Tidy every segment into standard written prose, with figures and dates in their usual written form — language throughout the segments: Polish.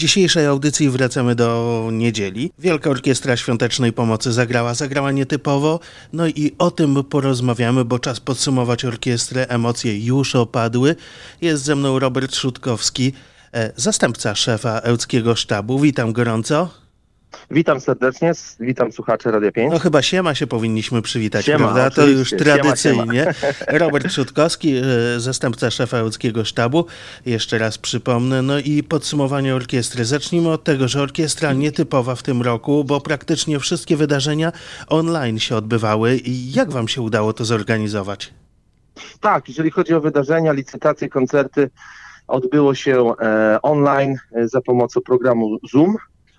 dzisiejszej audycji wracamy do niedzieli. Wielka Orkiestra Świątecznej Pomocy zagrała nietypowo, no i o tym porozmawiamy, bo czas podsumować orkiestrę, emocje już opadły. Jest ze mną Robert Szutkowski, zastępca szefa Ełckiego Sztabu. Witam gorąco. Witam serdecznie, witam słuchaczy Radia 5. No chyba siema się powinniśmy przywitać, Siema, prawda? To już tradycyjnie. Siema. Robert Szutkowski, zastępca szefa Ełckiego Sztabu. Jeszcze raz przypomnę. No i podsumowanie orkiestry. Zacznijmy od tego, że orkiestra nietypowa w tym roku, bo praktycznie wszystkie wydarzenia online się odbywały. I jak wam się udało to zorganizować? Tak, jeżeli chodzi o wydarzenia, licytacje, koncerty, odbyło się online za pomocą programu Zoom.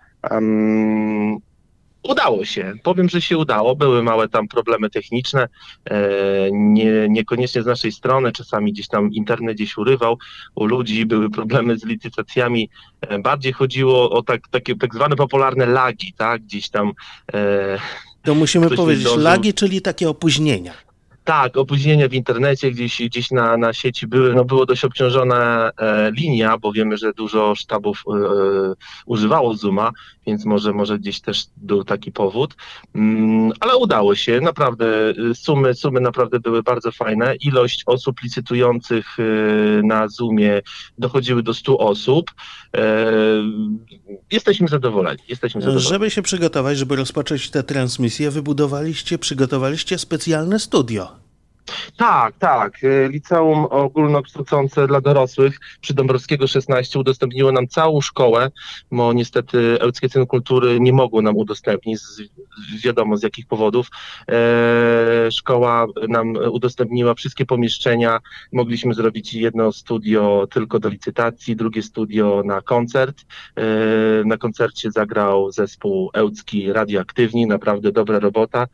Udało się, powiem, że się udało, były małe tam problemy techniczne, niekoniecznie z naszej strony, czasami gdzieś tam internet gdzieś urywał u ludzi, były problemy z licytacjami, bardziej chodziło o takie tak zwane popularne lagi, tak, gdzieś tam. To musimy powiedzieć lagi, czyli takie opóźnienia. Tak, opóźnienia w internecie gdzieś na sieci były, no było dość obciążona linia, bo wiemy, że dużo sztabów używało Zooma, więc może gdzieś też był taki powód, ale udało się, naprawdę sumy naprawdę były bardzo fajne, ilość osób licytujących na Zoomie dochodziły do 100 osób, jesteśmy zadowoleni. Żeby się przygotować, żeby rozpocząć tę transmisję, przygotowaliście specjalne studio. Tak. Liceum ogólnokształcące dla dorosłych przy Dąbrowskiego 16 udostępniło nam całą szkołę, bo niestety Ełckie Centrum Kultury nie mogło nam udostępnić, wiadomo z jakich powodów. Szkoła nam udostępniła wszystkie pomieszczenia, mogliśmy zrobić jedno studio tylko do licytacji, drugie studio na koncert. Na koncercie zagrał zespół Ełcki Radioaktywni, naprawdę dobra robota.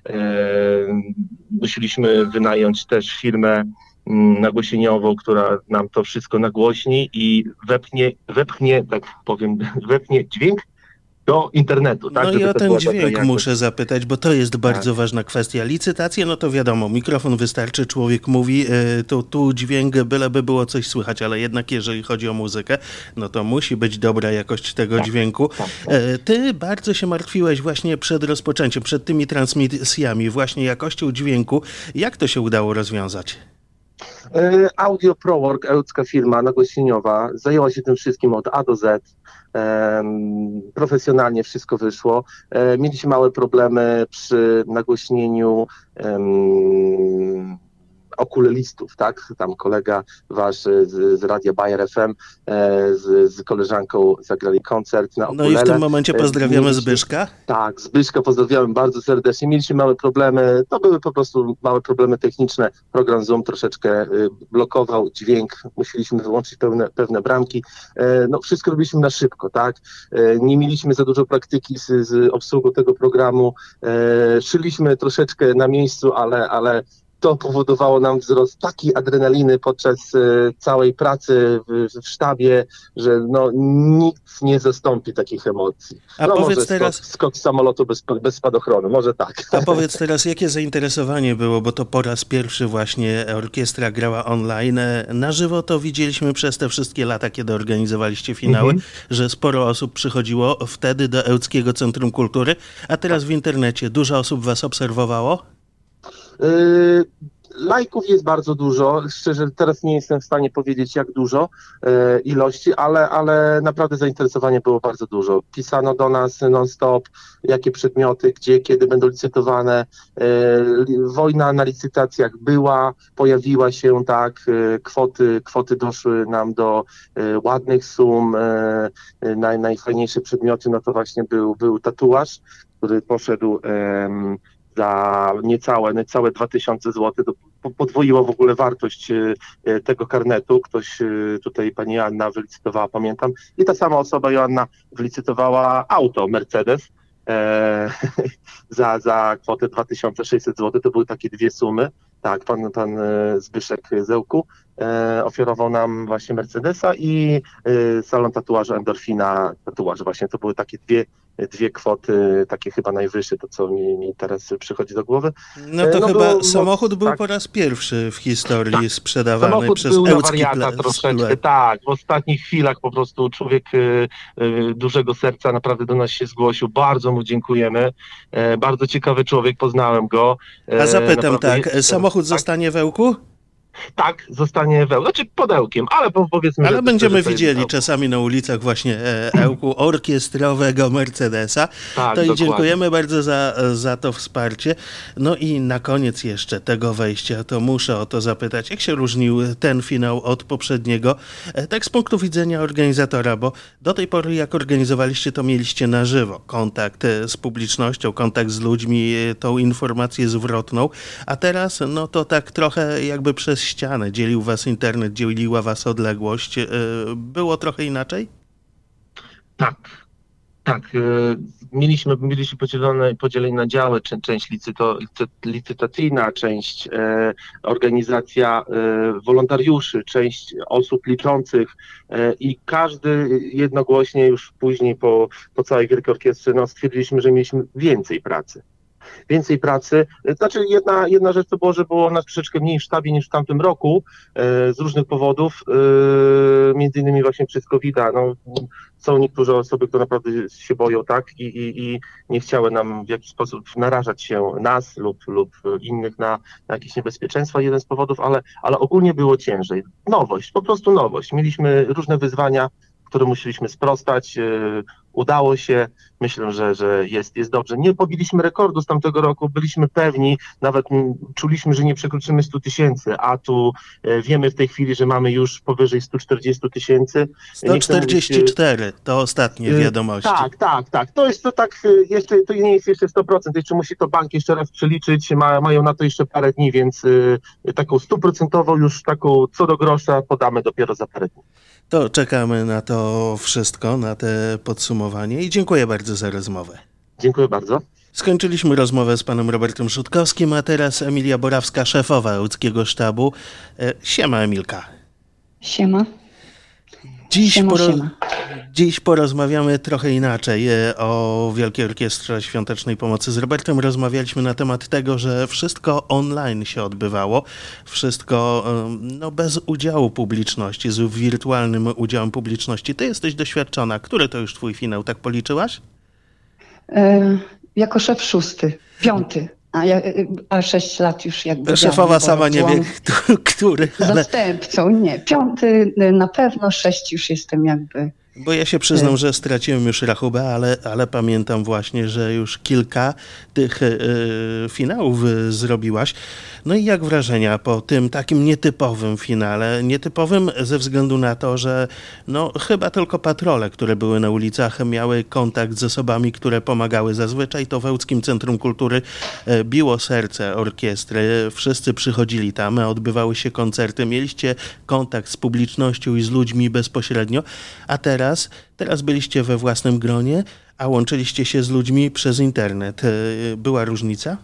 Musieliśmy wynająć też firmę nagłośnieniową, która nam to wszystko nagłośni i wepchnie dźwięk do internetu. Tak, no i o ten dźwięk muszę zapytać, bo to jest bardzo ważna kwestia. Licytacje, no to wiadomo, mikrofon wystarczy, człowiek mówi, tu dźwięk, byleby było coś słychać, ale jednak jeżeli chodzi o muzykę, no to musi być dobra jakość tego dźwięku. Tak. Ty bardzo się martwiłeś właśnie przed rozpoczęciem, przed tymi transmisjami, właśnie jakością dźwięku. Jak to się udało rozwiązać? Audio ProWork, ełcka firma nagłośnieniowa, zajęła się tym wszystkim od A do Z. Profesjonalnie wszystko wyszło. Mieliśmy małe problemy przy nagłośnieniu okulelistów, tak? Tam kolega wasz z Radia Bayer FM z koleżanką zagrali koncert na ukulele. No i w tym momencie pozdrawiamy Zbyszka. Tak, Zbyszka pozdrawiamy bardzo serdecznie. Mieliśmy małe problemy, to były po prostu małe problemy techniczne. Program Zoom troszeczkę blokował dźwięk, musieliśmy wyłączyć pewne bramki. No wszystko robiliśmy na szybko, tak? Nie mieliśmy za dużo praktyki z obsługą tego programu. Szyliśmy troszeczkę na miejscu, ale to powodowało nam wzrost takiej adrenaliny podczas całej pracy w sztabie, że no nikt nie zastąpi takich emocji. A no powiedz może teraz... skok z samolotu bez spadochronu, może tak. A powiedz teraz, jakie zainteresowanie było, bo to po raz pierwszy właśnie orkiestra grała online. Na żywo to widzieliśmy przez te wszystkie lata, kiedy organizowaliście finały, że sporo osób przychodziło wtedy do Ełckiego Centrum Kultury, a teraz w internecie dużo osób was obserwowało? Lajków jest bardzo dużo, szczerze teraz nie jestem w stanie powiedzieć jak dużo ilości, ale naprawdę zainteresowanie było bardzo dużo. Pisano do nas non-stop, jakie przedmioty, gdzie, kiedy będą licytowane. Wojna na licytacjach była, pojawiła się, tak, kwoty doszły nam do ładnych sum. Najfajniejsze przedmioty, no to właśnie był tatuaż, który poszedł za niecałe 2000 zł, to podwoiło w ogóle wartość tego karnetu. Ktoś tutaj, pani Joanna wylicytowała, pamiętam, i ta sama osoba, Joanna, wylicytowała auto Mercedes za kwotę 2600 zł. To były takie dwie sumy. Tak, pan Zbyszek Zełku ofiarował nam właśnie Mercedesa i salon tatuażu Endorfina tatuaże. Właśnie to były takie dwie kwoty, takie chyba najwyższe, to co mi teraz przychodzi do głowy. No to chyba samochód był tak. po raz pierwszy w historii sprzedawany Samochód przez był na ełcki wariata troszeczkę, sklep. tak. W ostatnich chwilach po prostu człowiek dużego serca naprawdę do nas się zgłosił. Bardzo mu dziękujemy. Bardzo ciekawy człowiek, poznałem go. A zapytam Naprawdę tak, samochód zostanie w Ełku? Tak, zostanie znaczy podełkiem, ale powiedzmy, Ale że będziemy że to jest widzieli Ełk. czasami na ulicach właśnie Ełku orkiestrowego Mercedesa. Tak, To i dokładnie. dziękujemy bardzo za to wsparcie. No i na koniec jeszcze tego wejścia, to muszę o to zapytać, jak się różnił ten finał od poprzedniego, tak z punktu widzenia organizatora, bo do tej pory jak organizowaliście, to mieliście na żywo kontakt z publicznością, kontakt z ludźmi, tą informację zwrotną, a teraz no to tak trochę jakby przez ścianę dzielił was internet, dzieliła was odległość. Było trochę inaczej? Tak. Mieliśmy podzieleni na działy, część licytacyjna, część organizacja wolontariuszy, część osób liczących i każdy jednogłośnie już później po całej Wielkiej Orkiestrze stwierdziliśmy, że mieliśmy więcej pracy. Znaczy jedna rzecz to było, że było nas troszeczkę mniej w sztabie niż w tamtym roku z różnych powodów, między innymi właśnie przez COVID-a. No, są niektóre osoby, które naprawdę się boją, tak, i nie chciały nam w jakiś sposób narażać się nas lub innych na jakieś niebezpieczeństwa, jeden z powodów, ale ogólnie było ciężej. Po prostu nowość. Mieliśmy różne wyzwania, które musieliśmy sprostać. Udało się, myślę, że jest dobrze. Nie pobiliśmy rekordu z tamtego roku, byliśmy pewni, nawet czuliśmy, że nie przekroczymy 100 000, a tu wiemy w tej chwili, że mamy już powyżej 140 000. 144 to ostatnie wiadomości. Tak. To nie jest jeszcze 100%, jeszcze musi to bank jeszcze raz przeliczyć, mają na to jeszcze parę dni, więc taką 100% już taką co do grosza podamy dopiero za parę dni. To czekamy na to wszystko, na te podsumowanie i dziękuję bardzo za rozmowę. Dziękuję bardzo. Skończyliśmy rozmowę z panem Robertem Szutkowskim, a teraz Emilia Borawska, szefowa Ełckiego Sztabu. Siema, Emilka. Siema. Dziś porozmawiamy trochę inaczej o Wielkiej Orkiestrze Świątecznej Pomocy. Z Robertem rozmawialiśmy na temat tego, że wszystko online się odbywało, wszystko bez udziału publiczności, z wirtualnym udziałem publiczności. Ty jesteś doświadczona. Który to już twój finał, tak policzyłaś? Jako szef 6, 5. A 6 lat już jakby... Szefowa sama nie wie, który, ale... Zastępcą, nie. 5 na pewno, 6 już jestem jakby... Bo ja się przyznam, że straciłem już rachubę, ale pamiętam właśnie, że już kilka tych finałów zrobiłaś. No i jak wrażenia po tym takim nietypowym finale? Nietypowym ze względu na to, że chyba tylko patrole, które były na ulicach, miały kontakt z osobami, które pomagały. Zazwyczaj to w Ełckim Centrum Kultury biło serce orkiestry. Wszyscy przychodzili tam, odbywały się koncerty, mieliście kontakt z publicznością i z ludźmi bezpośrednio, a teraz byliście we własnym gronie, a łączyliście się z ludźmi przez internet. Była różnica?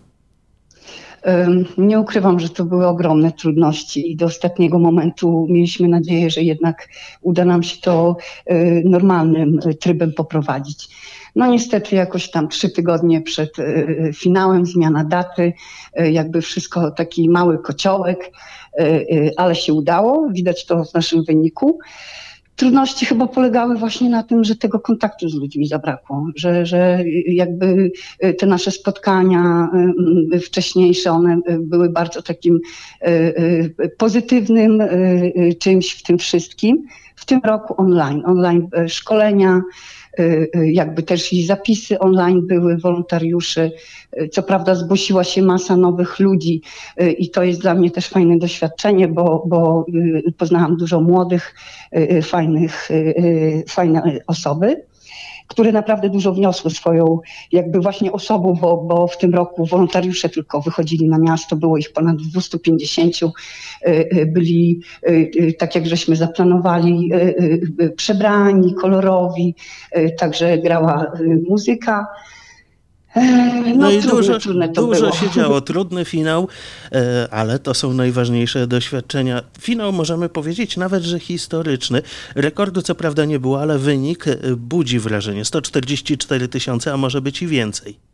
Nie ukrywam, że to były ogromne trudności i do ostatniego momentu mieliśmy nadzieję, że jednak uda nam się to normalnym trybem poprowadzić. No niestety jakoś tam 3 tygodnie przed finałem, zmiana daty, jakby wszystko taki mały kociołek, ale się udało, widać to w naszym wyniku. Trudności chyba polegały właśnie na tym, że tego kontaktu z ludźmi zabrakło, że jakby te nasze spotkania wcześniejsze, one były bardzo takim pozytywnym czymś w tym wszystkim. W tym roku online szkolenia, jakby też i zapisy online były, wolontariuszy. Co prawda zgłosiła się masa nowych ludzi i to jest dla mnie też fajne doświadczenie, bo poznałam dużo młodych, fajne osoby, które naprawdę dużo wniosły swoją jakby właśnie osobą, bo w tym roku wolontariusze tylko wychodzili na miasto, było ich ponad 250, byli, tak jak żeśmy zaplanowali, przebrani, kolorowi, także grała muzyka. No i trudne to dużo było. się działo. Trudny finał, ale to są najważniejsze doświadczenia. Finał możemy powiedzieć nawet, że historyczny. Rekordu co prawda nie było, ale wynik budzi wrażenie. 144 000, a może być i więcej.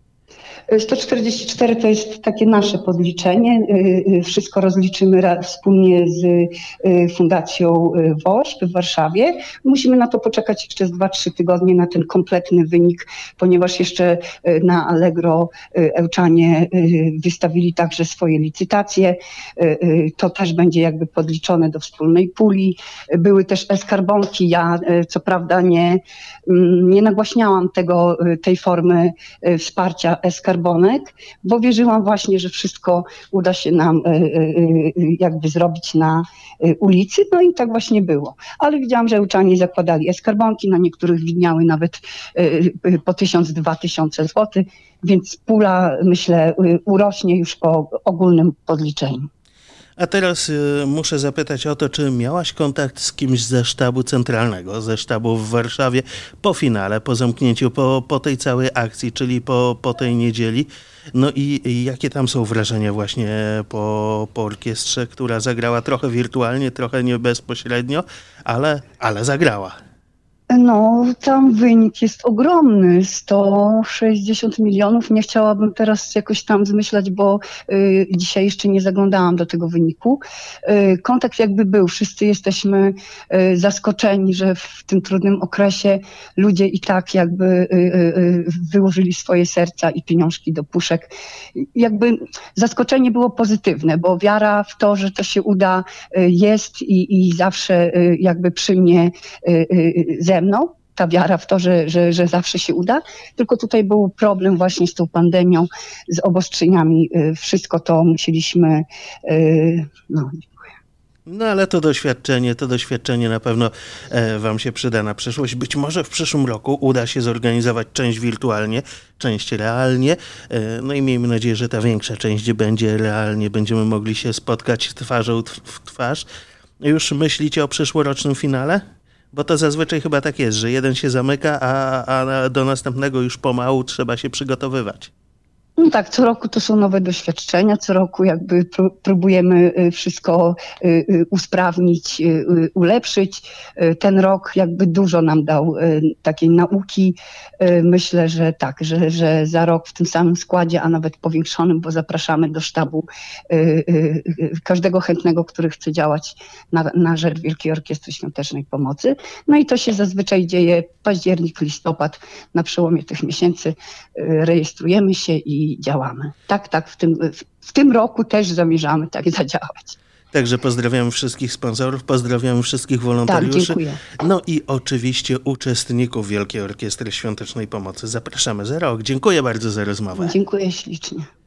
144 to jest takie nasze podliczenie. Wszystko rozliczymy wspólnie z Fundacją WOŚP w Warszawie. Musimy na to poczekać jeszcze 2-3 tygodnie na ten kompletny wynik, ponieważ jeszcze na Allegro Ełczanie wystawili także swoje licytacje. To też będzie jakby podliczone do wspólnej puli. Były też e-skarbonki. Ja co prawda nie nagłaśniałam tej formy wsparcia e-skarbonek, bo wierzyłam właśnie, że wszystko uda się nam jakby zrobić na ulicy, no i tak właśnie było. Ale widziałam, że Ełczanie zakładali e-skarbonki, na niektórych widniały nawet po 1000-2000 złotych, więc pula, myślę, urośnie już po ogólnym podliczeniu. A teraz muszę zapytać o to, czy miałaś kontakt z kimś ze sztabu centralnego, ze sztabu w Warszawie po finale, po zamknięciu, po tej całej akcji, czyli po tej niedzieli. No i jakie tam są wrażenia właśnie po orkiestrze, która zagrała trochę wirtualnie, trochę nie bezpośrednio, ale zagrała. No, tam wynik jest ogromny, 160 milionów. Nie chciałabym teraz jakoś tam zmyślać, bo dzisiaj jeszcze nie zaglądałam do tego wyniku. Kontakt jakby był, wszyscy jesteśmy zaskoczeni, że w tym trudnym okresie ludzie i tak jakby wyłożyli swoje serca i pieniążki do puszek. Jakby zaskoczenie było pozytywne, bo wiara w to, że to się uda jest i zawsze jakby przy mnie ze mną, ta wiara w to, że zawsze się uda, tylko tutaj był problem właśnie z tą pandemią, z obostrzeniami, wszystko to musieliśmy, No ale to doświadczenie na pewno wam się przyda na przyszłość. Być może w przyszłym roku uda się zorganizować część wirtualnie, część realnie. No i miejmy nadzieję, że ta większa część będzie realnie. Będziemy mogli się spotkać twarzą w twarz. Już myślicie o przyszłorocznym finale? Bo to zazwyczaj chyba tak jest, że jeden się zamyka, a do następnego już pomału trzeba się przygotowywać. No tak, co roku to są nowe doświadczenia, co roku jakby próbujemy wszystko usprawnić, ulepszyć. Ten rok jakby dużo nam dał takiej nauki. Myślę, że tak, że za rok w tym samym składzie, a nawet powiększonym, bo zapraszamy do sztabu każdego chętnego, który chce działać na rzecz Wielkiej Orkiestry Świątecznej Pomocy. No i to się zazwyczaj dzieje październik, listopad, na przełomie tych miesięcy rejestrujemy się i działamy. Tak, w tym roku też zamierzamy tak zadziałać. Także pozdrawiamy wszystkich sponsorów, pozdrawiamy wszystkich wolontariuszy. Tak, dziękuję. No i oczywiście uczestników Wielkiej Orkiestry Świątecznej Pomocy. Zapraszamy za rok. Dziękuję bardzo za rozmowę. Dziękuję ślicznie.